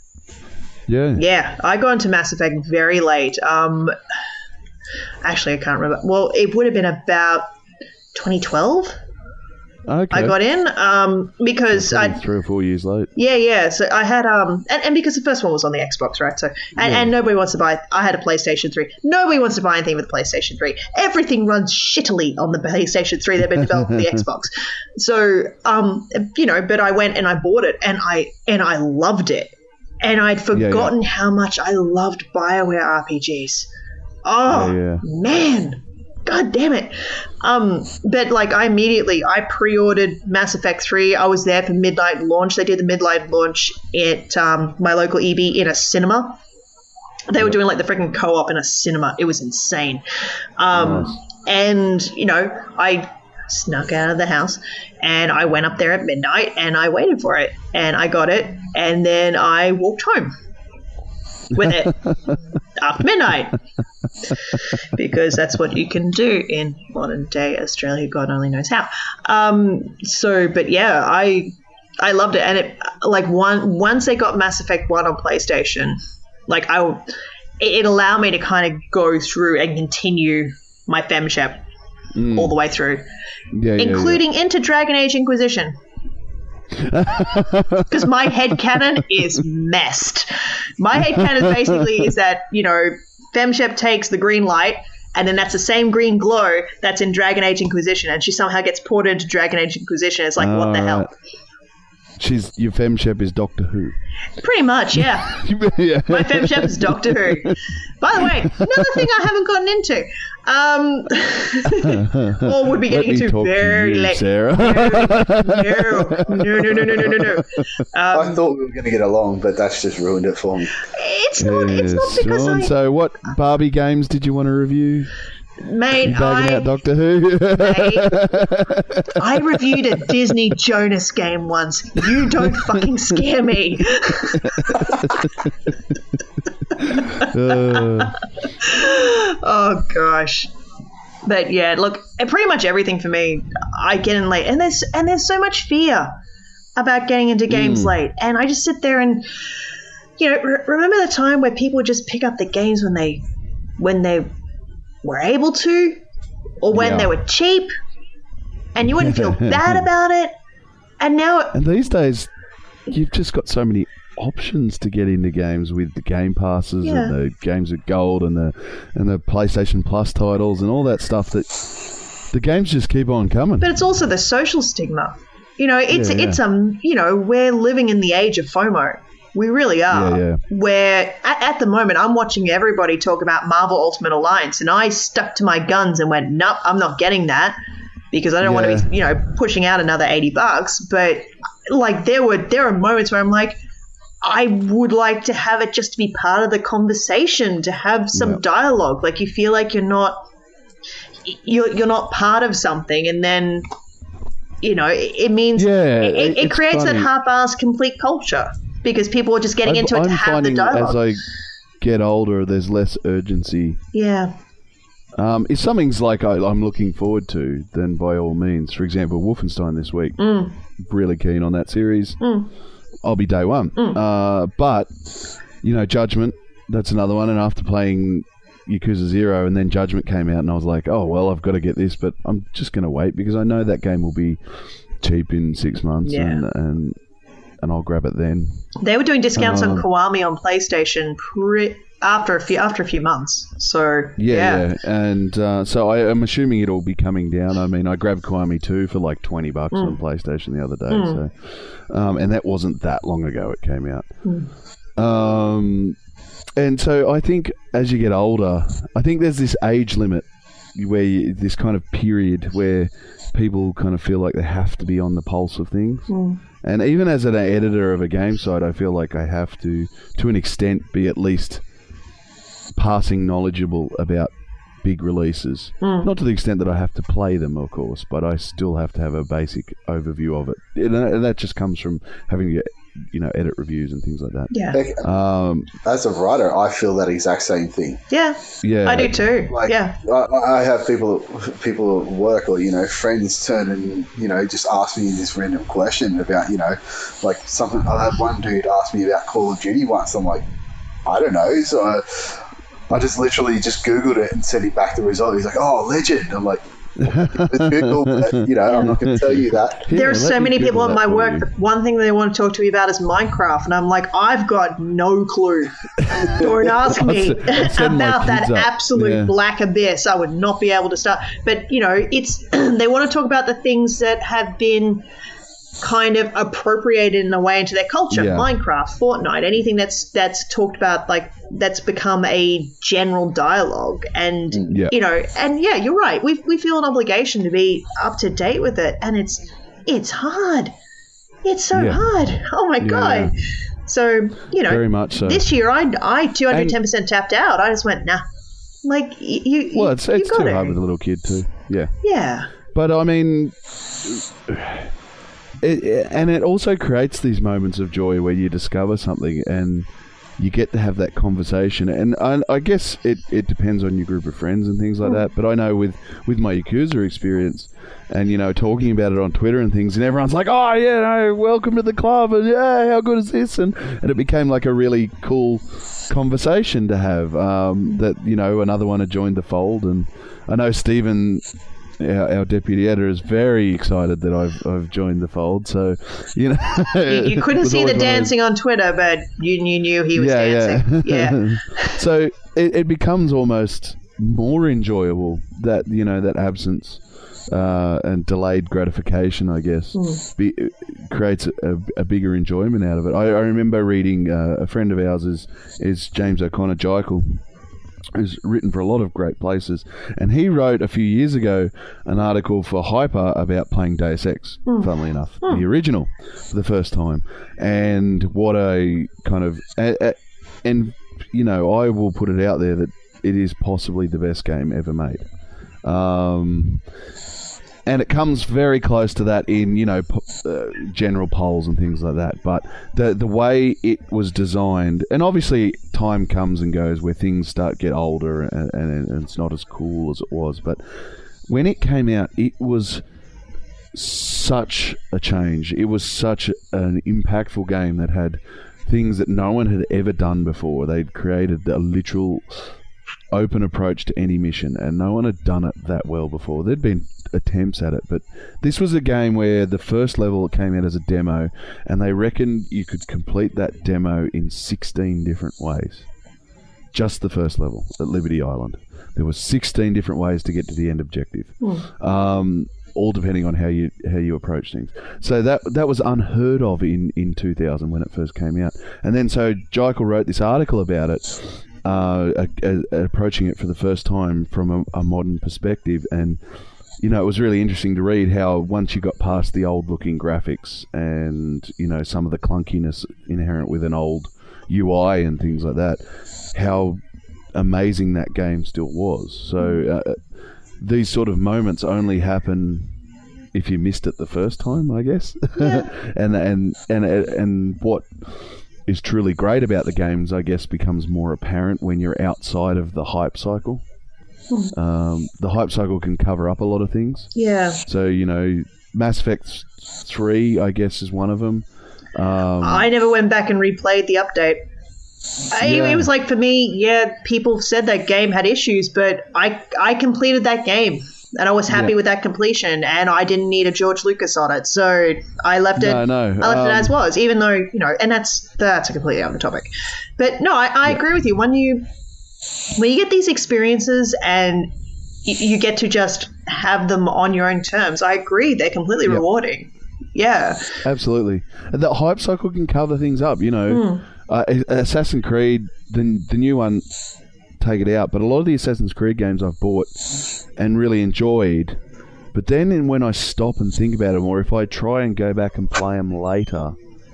Yeah. Yeah, I got into Mass Effect very late. Um, actually, I can't remember. Well, it would have been about twenty twelve. Okay. I got in um, because Probably I three or four years late. yeah yeah so I had um and, and because the first one was on the Xbox, right? So and, Yeah. and nobody wants to buy. I had a PlayStation three. Nobody wants to buy anything with PlayStation three. Everything runs shittily on the PlayStation three. They've been developed for the Xbox. So um you know, but I went and I bought it and I and I loved it, and I'd forgotten how much I loved BioWare R P Gs. Oh Yeah, yeah. man. God damn it. Um, but like I immediately, I pre-ordered Mass Effect three. I was there for midnight launch. They did the midnight launch at um, my local E B in a cinema. They were doing like the freaking co-op in a cinema. It was insane. Um, Nice. And, you know, I snuck out of the house and I went up there at midnight and I waited for it and I got it. And then I walked home with it after midnight, because that's what you can do in modern day Australia. God only knows how. Um, so, but yeah, I I loved it, and it like one once they got Mass Effect One on PlayStation, like I it, it allowed me to kind of go through and continue my femshep all the way through, Yeah, yeah, including into Dragon Age Inquisition. Because my headcanon is messed. My headcanon basically is that, you know, Femshep takes the green light, and then that's the same green glow that's in Dragon Age Inquisition, and she somehow gets ported into Dragon Age Inquisition. It's like, what the hell? Alright. She's your femshep is Doctor Who. Pretty much, yeah. Yeah. My Femshep is Doctor Who. By the way, another thing I haven't gotten into. Um, or would be Let getting me into talk very to you, late. Sarah. No, no, no, no, no, no, no, no. I Um, thought we were going to get along, but that's just ruined it for me. it's not. It's not Yes, because Sean. I, So, what Barbie games did you want to review? mate. You bagging I, out Doctor Who? I reviewed a Disney Jonas game once. You don't fucking scare me. Uh, Oh gosh. But yeah, look, pretty much everything for me, I get in late, and there's and there's so much fear about getting into games Mm. late, and I just sit there and, you know, re- remember the time where people would just pick up the games when they when they were able to, or when Yeah. they were cheap, and you wouldn't feel bad about it, and now and these days, you've just got so many options to get into games with the Game Passes Yeah. and the games with gold and the and the PlayStation Plus titles and all that stuff. That the games just keep on coming. But it's also the social stigma. You know, it's Yeah, yeah. it's um, you know, we're living in the age of FOMO. We really are. Yeah, yeah. Where at, at the moment I'm watching everybody talk about Marvel Ultimate Alliance, and I stuck to my guns and went, nope, I'm not getting that because I don't want Yeah. to be, you know, pushing out another eighty bucks. But like there were there are moments where I'm like, I would like to have it just to be part of the conversation, to have some Yep. dialogue. Like you feel like you're not you're you're not part of something, and then you know it, it means Yeah, it, it, it- it's creates funny. that half-assed complete culture because people are just getting I'm, into it I'm to have the finding dialogue. as I get older, there's less urgency. yeah, Um, if something's like I, I'm looking forward to, then by all means. For example, Wolfenstein this week. Mm. Really keen on that series. Mm. I'll be day one. Mm. Uh, but, you know, Judgment, that's another one. And after playing Yakuza Zero and then Judgment came out and I was like, oh, well, I've got to get this. But I'm just going to wait because I know that game will be cheap in six months Yeah. and, and and I'll grab it then. they were doing discounts on Um, Kiwami on PlayStation pre- after a few after a few months. So Yeah, yeah, yeah. And uh, so I, I'm assuming it'll be coming down. I mean, I grabbed Kiwami two for like twenty bucks Mm. on PlayStation the other day. So, um, and that wasn't that long ago it came out. Um, and so I think as you get older, I think there's this age limit where you, this kind of period where people kind of feel like they have to be on the pulse of things. And even as an editor of a game site, I feel like I have to, to an extent, be at least passing knowledgeable about big releases. Not to the extent that I have to play them, of course, but I still have to have a basic overview of it. And that and that just comes from having to, you know, edit reviews and things like that. yeah, Like, Um, as a writer, I feel that exact same thing. yeah. yeah, I do too. Like, yeah, I, I have people, people at work or you know friends turn and you know just ask me this random question about you know, like something. I had one dude ask me about Call of Duty once. I'm like, I don't know. So I, I just literally just Googled it and sent him back the result. He's like, oh, legend. I'm like, it's Google, but, you know, I'm not going to tell you that. Here, there are let so me many Google people at that my for work. you. That one thing they want to talk to me about is Minecraft, and I'm like, I've got no clue. Don't ask me I'll s- I'll send my about that kids up. absolute Yeah. black abyss. I would not be able to start. But you know, it's they want to talk about the things that have been kind of appropriated in a way into their culture. Yeah. Minecraft, Fortnite, anything that's that's talked about, like that's become a general dialogue. And Yeah. you know, and yeah, you're right. We we feel an obligation to be up to date with it, and it's it's hard. It's so Yeah. hard. Oh my Yeah, god. So you know, very much so. this year I I two hundred ten percent tapped out. I just went nah. Like y- you. Well, it's you it's too gotta. hard with a little kid too. Yeah. Yeah. But I mean, it, it- and it also creates these moments of joy where you discover something and you get to have that conversation. And I, I guess it, it depends on your group of friends and things like that. But I know with, with my Yakuza experience and, you know, talking about it on Twitter and things, and everyone's like, oh, yeah, no, welcome to the club. And yeah, how good is this? And, and it became like a really cool conversation to have um, that, you know, another one had joined the fold. And I know Stephen... Our, our deputy editor is very excited that I've I've joined the fold. So, you know, You, you couldn't was see always the one of those- dancing on Twitter, but you, you knew he was yeah, dancing. yeah, Yeah. So it, it becomes almost more enjoyable that you know that absence uh, and delayed gratification, I guess, be, creates a, a bigger enjoyment out of it. I, I remember reading uh, a friend of ours is is James O'Connor Jekyll, who's written for a lot of great places, and he wrote a few years ago an article for Hyper about playing Deus Ex, funnily enough, the original, for the first time, and what a kind of a, a, and you know I will put it out there that it is possibly the best game ever made. Um, and it comes very close to that in you know po- uh, general polls and things like that. But the the way it was designed, and obviously time comes and goes where things start to get older and, and, and it's not as cool as it was. But when it came out, it was such a change. It was such an impactful game that had things that no one had ever done before. They'd created a literal open approach to any mission, and no one had done it that well before. There'd been attempts at it, but this was a game where the first level came out as a demo, and they reckoned you could complete that demo in sixteen different ways. Just the first level at Liberty Island. There were sixteen different ways to get to the end objective. Um, all depending on how you how you approach things. So that that was unheard of in, in two thousand when it first came out. And then so Jekyll wrote this article about it, uh, a, a, approaching it for the first time from a, a modern perspective, and you know, it was really interesting to read how once you got past the old-looking graphics and, you know, some of the clunkiness inherent with an old U I and things like that, how amazing that game still was. So uh, these sort of moments only happen if you missed it the first time, I guess. Yeah. and, and and and what is truly great about the games, I guess, becomes more apparent when you're outside of the hype cycle. Um, the hype cycle can cover up a lot of things. Yeah. So, you know, Mass Effect three, I guess, is one of them. Um, I never went back and replayed the update. I, Yeah. It was like, for me, yeah, people said that game had issues, but I I completed that game, and I was happy Yeah. with that completion, and I didn't need a George Lucas on it, so I left it. No, no, I left it um, as was, even though, you know, and that's that's a completely other topic. But no, I, I agree with you. When you when you get these experiences and y- you get to just have them on your own terms, I agree, they're completely Yep. rewarding. Yeah. Absolutely. And that hype cycle can cover things up, you know. Mm. Uh, Assassin's Creed, the, the new one, take it out, but a lot of the Assassin's Creed games I've bought and really enjoyed, but then in, when I stop and think about them, or if I try and go back and play them later,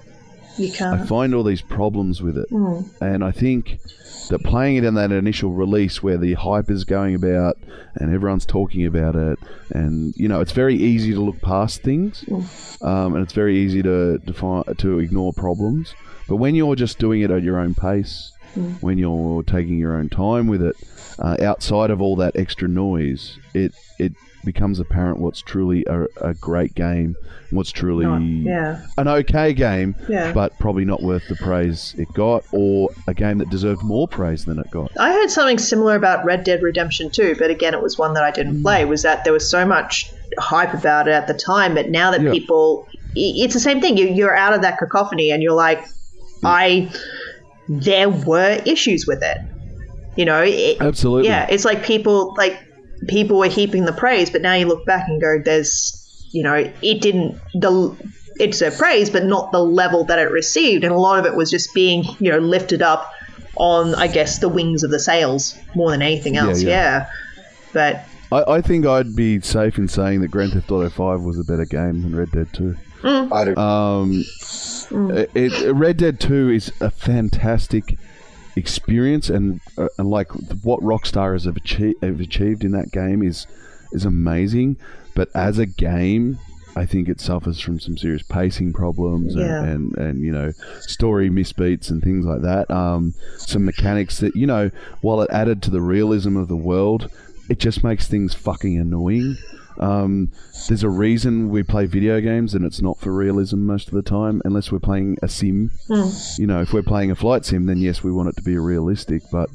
You I can't. find all these problems with it. Mm. And I think that playing it in that initial release where the hype is going about and everyone's talking about it, and, you know, it's very easy to look past things, um, and it's very easy to, define, to ignore problems. But when you're just doing it at your own pace, when you're taking your own time with it, uh, outside of all that extra noise, it it becomes apparent what's truly a, a great game, what's truly Not- yeah. an okay game, Yeah. but probably not worth the praise it got, or a game that deserved more praise than it got. I heard something similar about Red Dead Redemption two, but again, it was one that I didn't play, was that there was so much hype about it at the time, but now that Yeah. people... i- It's the same thing. You, you're out of that cacophony and you're like, I... There were issues with it. You know? It, Absolutely. Yeah, it's like people... like people were heaping the praise, but now you look back and go, there's... You know, it didn't... the It deserved praise, but not the level that it received, and a lot of it was just being, you know, lifted up on, I guess, the wings of the sails more than anything else. Yeah, Yeah, yeah. But I, I think I'd be safe in saying that Grand Theft Auto five was a better game than Red Dead two. I do. Um, it, it, Red Dead two is a fantastic experience, and, uh, and like what Rockstar has achieved, have achieved in that game is is amazing. But as a game, I think it suffers from some serious pacing problems and, Yeah. and, and you know, story misbeats and things like that. Um, some mechanics that, you know, while it added to the realism of the world, it just makes things fucking annoying. Um, there's a reason we play video games, and it's not for realism most of the time, unless we're playing a sim. You know, if we're playing a flight sim, then yes, we want it to be realistic, but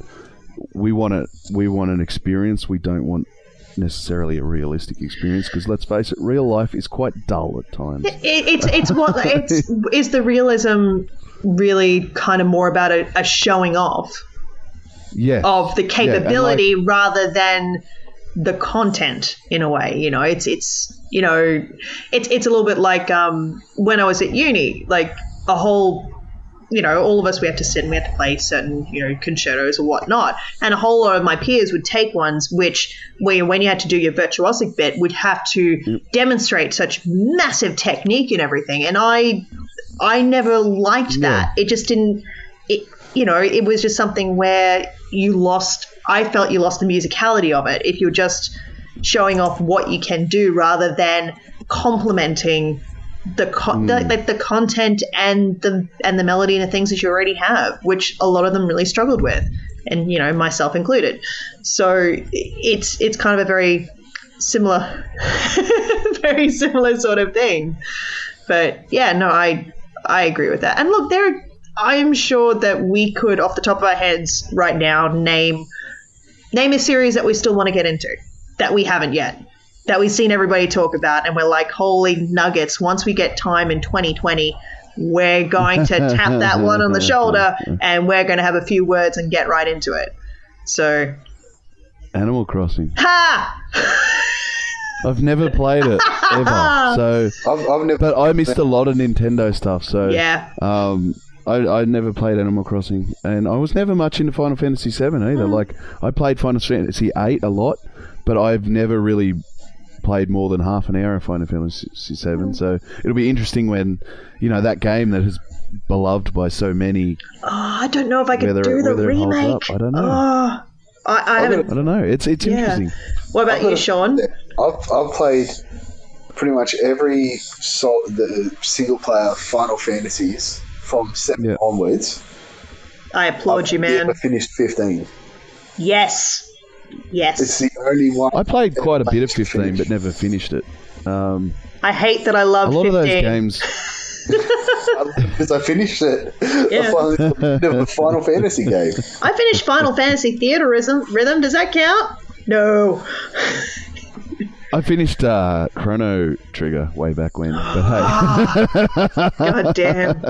we want it. We want an experience. We don't want necessarily a realistic experience, because let's face it, real life is quite dull at times. it, it's it's what it's is the realism really kind of more about a, a showing off Yeah. of the and capability rather than the content, in a way. You know, it's it's you know, it's it's a little bit like um, when I was at uni, like a whole. You know, all of us, we had to sit and we had to play certain, you know, concertos or whatnot. And a whole lot of my peers would take ones which, where when you had to do your virtuosic bit, would have to demonstrate such massive technique and everything. And I, I never liked that. It just didn't. It, you know, it was just something where you lost. I felt you lost the musicality of it if you're just showing off what you can do rather than complementing the, con- the like the content and the and the melody and the things that you already have, which a lot of them really struggled with, and you know, myself included. So it's it's kind of a very similar, very similar sort of thing. But yeah, no, I I agree with that. And look, there, I'm sure that we could, off the top of our heads right now, name name a series that we still want to get into that we haven't yet, that we've seen everybody talk about, and we're like, holy nuggets, once we get time in twenty twenty, we're going to tap that one on the shoulder and we're going to have a few words and get right into it. So, Animal Crossing. ha! I've never played it ever, so I've, I've never. but I missed a lot of Nintendo stuff. So Yeah. um, I I never played Animal Crossing, and I was never much into Final Fantasy seven either. Like I played Final Fantasy eight a lot, but I've never really played more than half an hour of Final Fantasy seven. So it'll be interesting when, you know, that game that is beloved by so many. Oh, I don't know if I could Whether- do the whether it holds remake. up, I don't know. Oh, I, I I'm haven't. I don't know. It's it's Yeah. interesting. What about I've you, got a- Sean? I've, I've played pretty much every so, the single player Final Fantasies from seven Yeah. onwards. I applaud you, I've man. never finished fifteen. Yes, yes. It's the only one. I played quite a bit of managed to fifteen, finish. but never finished it. Um, I hate that I a love lot of those fifteen. games. Because I finished it. Yeah. I finally completed a Final Fantasy game. I finished Final Fantasy Theater Rhythm. Rhythm, does that count? No. I finished uh, Chrono Trigger way back when, but hey, God damn.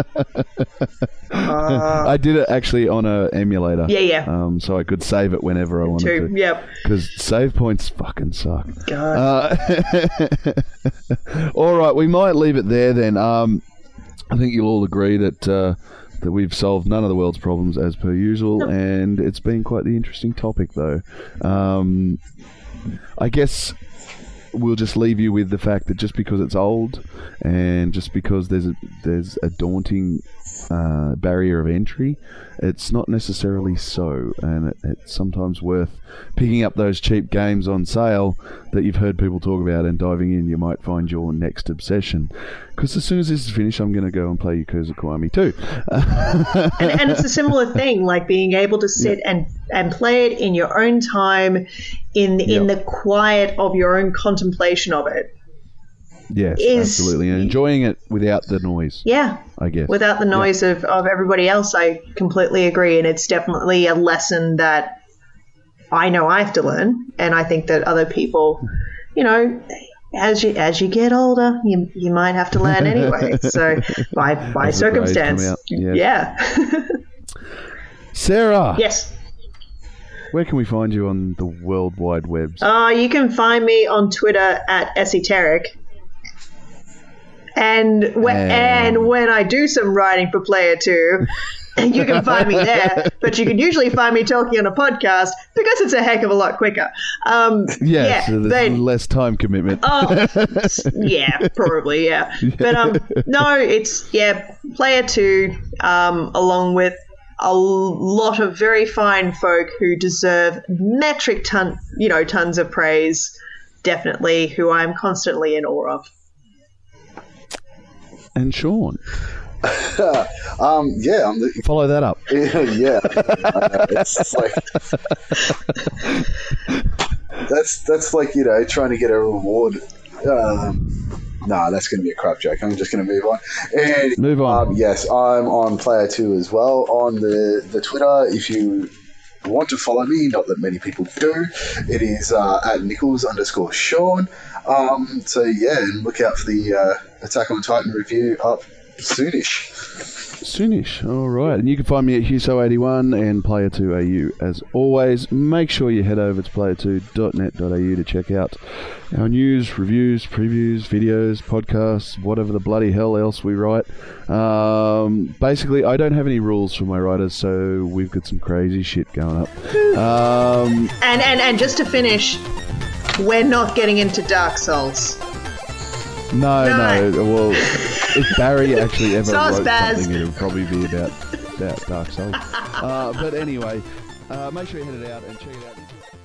Uh, I did it actually on a emulator. yeah, yeah. Um, so I could save it whenever I wanted Two. to. Yep. Because save points fucking suck. God. Uh, all right, we might leave it there then. Um, I think you'll all agree that uh, that we've solved none of the world's problems as per usual, and it's been quite the interesting topic, though. Um, I guess we'll just leave you with the fact that just because it's old, and just because there's a there's a daunting uh, barrier of entry, it's not necessarily so, and it, it's sometimes worth picking up those cheap games on sale that you've heard people talk about and diving in. You might find your next obsession. Because as soon as this is finished, I'm going to go and play Yakuza Kiwami too. and, and it's a similar thing, like being able to sit and, and play it in your own time, in in Yep. the quiet of your own contemplation of it. Yes, Is- absolutely, and enjoying it without the noise, Yeah. I guess. Without the noise of, of everybody else, I completely agree. And it's definitely a lesson that I know I have to learn. And I think that other people, you know, as you as you get older, you you might have to learn anyway. So by by As the grades come circumstance. out, yeah. Yeah. Sarah, Yes. where can we find you on the World Wide Webs? Uh, you can find me on Twitter at Esoteric. And when, And- and when I do some writing for Player two, you can find me there. But you can usually find me talking on a podcast because it's a heck of a lot quicker. Um, yeah, yeah, so there's but- less time commitment. Oh, yeah, probably, yeah. But um, no, it's yeah, Player Two, um, along with a lot of very fine folk who deserve metric ton, you know, tons of praise. Definitely, who I'm constantly in awe of. And Sean, um, yeah, I'm the, follow that up. yeah. I know, it's like that's that's like you know trying to get a reward. Um, nah, that's going to be a crap joke. I'm just going to move on. And Move on. Um, yes, I'm on Player Two as well on the the Twitter. If you want to follow me, not that many people do, it is uh, at Nichols underscore Sean. Um, so yeah, and look out for the uh, Attack on Titan review up soonish. Soonish. All right. And you can find me at Huso eighty-one and Player two A U. As always, make sure you head over to player two dot net dot a u to check out our news, reviews, previews, videos, podcasts, whatever the bloody hell else we write. Um, basically, I don't have any rules for my writers, so we've got some crazy shit going up. Um, And and and just to finish, we're not getting into Dark Souls. no, No. no. Well, if Barry actually ever Sauce wrote Baz. something, it would probably be about, about Dark Souls. Uh, but anyway, uh, make sure you head it out and check it out.